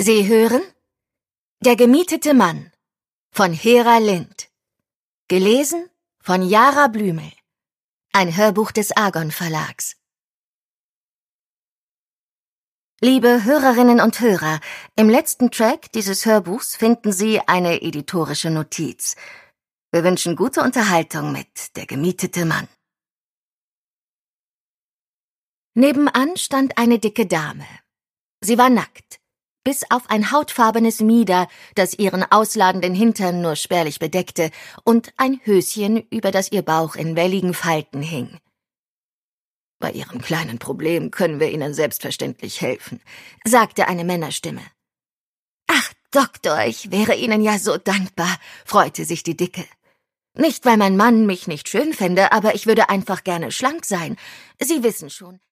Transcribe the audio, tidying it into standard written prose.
Sie hören Der gemietete Mann von Hera Lind. Gelesen von Jara Blümel. Ein Hörbuch des Argon Verlags. Liebe Hörerinnen und Hörer, im letzten Track dieses Hörbuchs finden Sie eine editorische Notiz. Wir wünschen gute Unterhaltung mit Der gemietete Mann. Nebenan stand eine dicke Dame. Sie war nackt, bis auf ein hautfarbenes Mieder, das ihren ausladenden Hintern nur spärlich bedeckte, und ein Höschen, über das ihr Bauch in welligen Falten hing. »Bei Ihrem kleinen Problem können wir Ihnen selbstverständlich helfen«, sagte eine Männerstimme. »Ach, Doktor, ich wäre Ihnen ja so dankbar«, freute sich die Dicke. »Nicht, weil mein Mann mich nicht schön fände, aber ich würde einfach gerne schlank sein. Sie wissen schon.«